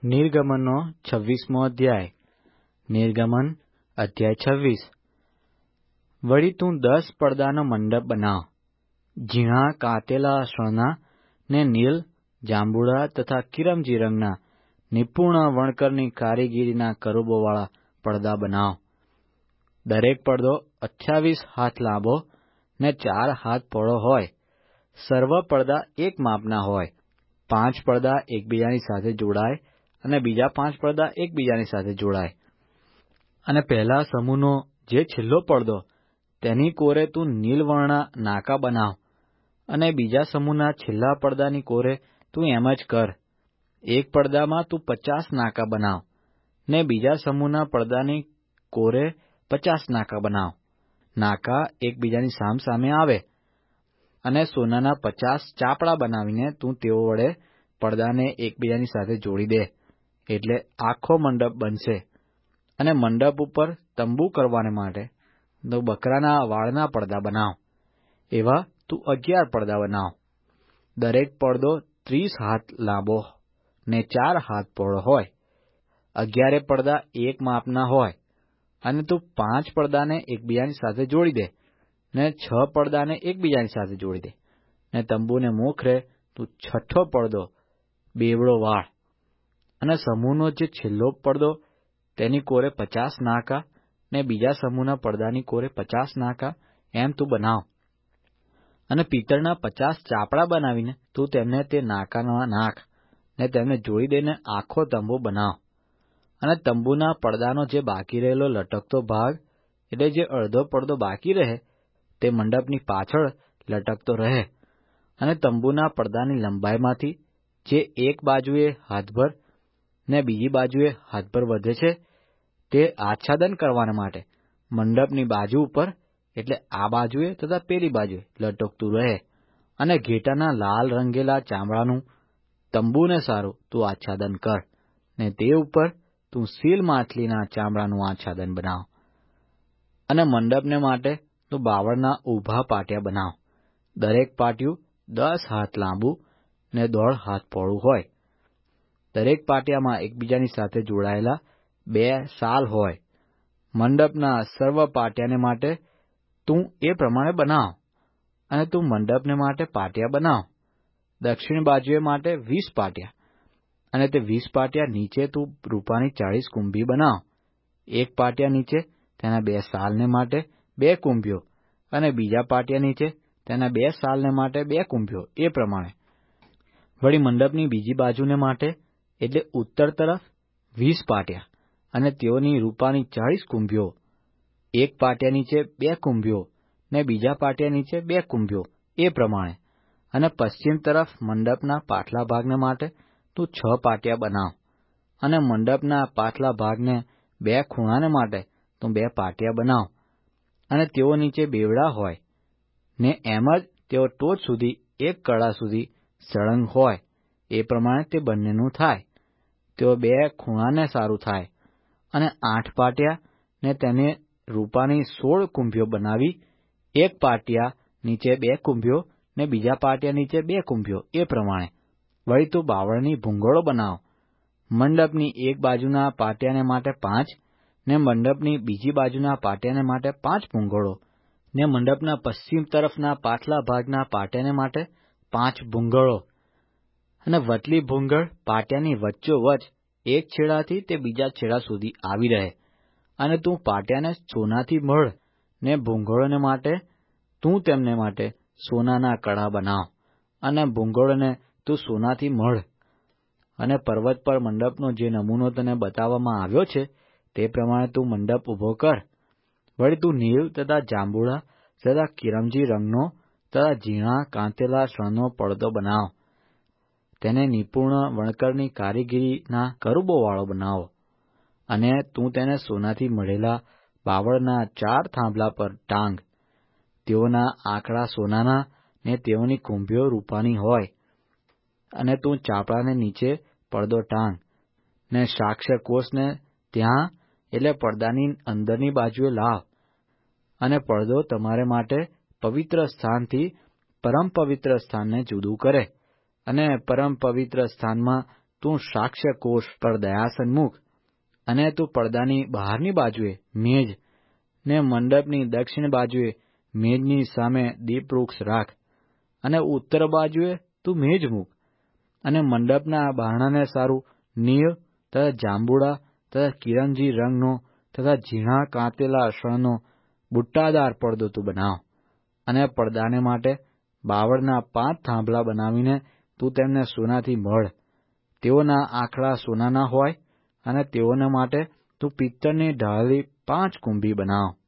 નિર્ગમનનો 26મો અધ્યાય. નિર્ગમન અધ્યાય 26. વળી તું 10 પડદાનો મંડપ બનાવ, ઝીણા કાતેલા શણના ને નીલ, જાંબુડા તથા કિરમજી રંગના નિપુણ વણકરની કારીગીરીના કરુબોવાળા પડદા બનાવ. દરેક પડદો 28 હાથ લાંબો ને 4 હાથ પહોળો હોય. સર્વ પડદા એક માપના હોય. 5 પડદા એકબીજાની સાથે જોડાય અને બીજા 5 પડદા એકબીજાની સાથે જોડાય. અને પહેલા સમૂહનો જે છેલ્લો પડદો, તેની કોરે તું નીલવર્ણના નાકા બનાવ, અને બીજા સમૂહના છેલ્લા પડદાની કોરે તું એમ જ કર. એક પડદામાં તું 50 નાકા બનાવ, ને બીજા સમૂહના પડદાની કોરે 50 નાકા બનાવ. નાકા એકબીજાની સામસામે આવે. અને સોનાના 50 ચાપડા બનાવીને તું તેઓ વડે પડદાને એકબીજાની સાથે જોડી દે, એટલે આખો મંડપ બનશે. અને મંડપ ઉપર તંબુ કરવાને માટે તો બકરાના વાળના પડદા બનાવ. એવા તું 11 પડદા બનાવ. દરેક પડદો 30 હાથ લાંબો ને 4 હાથ પહોળો હોય. 11 પડદા એક માપના હોય. અને તું 5 પડદાને એકબીજાની સાથે જોડી દે, ને 6 પડદાને એકબીજાની સાથે જોડી દે. ને તંબુને મોખરે તું 6થો પડદો બેવડો વાળ. અને સમૂહનો જે છેલ્લો પડદો, તેની કોરે 50 નાકા, ને બીજા સમૂહના પડદાની કોરે 50 નાકા, એમ તું બનાવ. અને પિત્તળના 50 ચાપડા બનાવીને તું તેમને તે નાકામાં નાખ, ને તેમને જોડી દઈને આખો તંબુ બનાવ. અને તંબુના પડદાનો જે બાકી રહેલો લટકતો ભાગ, એટલે જે અડધો પડદો બાકી રહે, તે મંડપની પાછળ લટકતો રહે. અને તંબુના પડદાની લંબાઈમાંથી જે એક બાજુએ હાથભર ને બીજી બાજુએ હાથભર વધે છે, તે આચ્છાદન કરવાને માટે મંડપની બાજુ ઉપર, એટલે આ બાજુએ તથા પેલી બાજુએ લટકતું રહે. અને ઘેટાના લાલ રંગેલા ચામડાનું તંબુને સારું તું આચ્છાદન કર, ને તે ઉપર તું સીલ માછલીના ચામડાનું આચ્છાદન બનાવ. અને મંડપને માટે તું બાવળના ઊભા પાટિયા બનાવ. દરેક પાટિયું 10 હાથ લાંબુ ને 1.5 હાથ પહોળું હોય. દરેક પાટિયામાં એકબીજાની સાથે જોડાયેલા 2 સાલ હોય. મંડપના સર્વ પાટિયાને માટે તું એ પ્રમાણે બનાવ. અને તું મંડપને માટે પાટિયા બનાવ. દક્ષિણ બાજુએ માટે 20 પાટિયા. અને તે 20 પાટિયા નીચે તું રૂપાની 40 કુંભી બનાવ. એક પાટિયા નીચે તેના 2 સાલને માટે 2 કુંભીઓ, અને બીજા પાટિયા નીચે તેના 2 સાલને માટે 2 કુંભીઓ, એ પ્રમાણે. વળી મંડપની બીજી બાજુને માટે, એટલે ઉત્તર તરફ 20 પાટિયા, અને તેઓની રૂપાની 40 કુંભીઓ. એક પાટિયા નીચે 2 કુંભીઓ, ને બીજા પાટિયા નીચે 2 કુંભીઓ, એ પ્રમાણે. અને પશ્ચિમ તરફ મંડપના પાછલા ભાગને માટે તું 6 પાટિયા બનાવ. અને મંડપના પાછલા ભાગને 2 ખૂણાને માટે તું 2 પાટિયા બનાવ. અને તેઓ નીચે બેવડા હોય, ને એમ જ તેઓ ટોચ સુધી 1 કડા સુધી સળંગ હોય, એ પ્રમાણે તે બંનેનું થાય. તેઓ 2 ખૂણાને સારું થાય. અને 8 પાટિયા ને તેને રૂપાની 16 કુંભીઓ બનાવી, એક પાટિયા નીચે 2 કુંભીઓ, ને બીજા પાટિયા નીચે 2 કુંભીઓ, એ પ્રમાણે. વળી તું બાવળની ભૂંગળો બનાવ. મંડપની એક બાજુના પાટિયાને માટે 5, ને મંડપની બીજી બાજુના પાટિયાને માટે 5 ભૂંગળો, ને મંડપના પશ્ચિમ તરફના પાછલા ભાગના પાટિયાને માટે 5 ભૂંગળો. અને વચલી ભૂંગળ પાટિયાની વચ્ચોવચ એક છેડાથી તે બીજા છેડા સુધી આવી રહે. અને તું પાટિયાને સોનાથી મઢ, ને ભૂંગળોને માટે તું તેમને માટે સોનાના કડા બનાવ. અને ભૂંગળોને તું સોનાથી મઢ. અને પર્વત પર મંડપનો જે નમૂનો તને બતાવવામાં આવ્યો છે, તે પ્રમાણે તું મંડપ ઊભો કર. વળી તું નીલ તથા જાંબુડા તથા કિરમજી રંગનો તથા ઝીણા કાંતેલા શણનો પડદો બનાવ. તેને નિપુણ વણકરની કારીગીરીના કરુબોવાળો બનાવો. અને તું તેને સોનાથી મઢેલા બાવળના 4 થાંભલા પર ટાંગ. તેઓના આંકડા સોનાના, ને તેઓની કુંભીઓ રૂપાની હોય. અને તું ચાપડાને નીચે પડદો ટાંગ, ને સાક્ષ્યકોષને ત્યાં, એટલે પડદાની અંદરની બાજુએ લાવ. અને પડદો તમારે માટે પવિત્ર સ્થાનથી પરમ પવિત્ર સ્થાનને જુદું કરે. અને પરમ પવિત્ર સ્થાનમાં તું સાક્ષ્યકોષ પર દયાસન મૂક, અને તું પડદાની બહારની બાજુએ મેજ ને મંડપની દક્ષિણ બાજુએ મેજની સામે દીપવૃક્ષ રાખ, અને ઉત્તર બાજુએ તું મેજ મૂક, અને મંડપના બારણાને સારું નીળ તથા જાંબુડા તથા કિરમજી રંગનો તથા ઝીણા કાંતેલા શણનો બુટ્ટાદાર પડદો તું બનાવ, અને પડદાને માટે બાવળના 5 થાંભલા બનાવીને તું તેમને સોનાથી મઢ. તેઓના આંકડા સોનાના હોય, અને તેઓને માટે તું પિત્તળની ઢાળેલી 5 કુંભી બનાવ.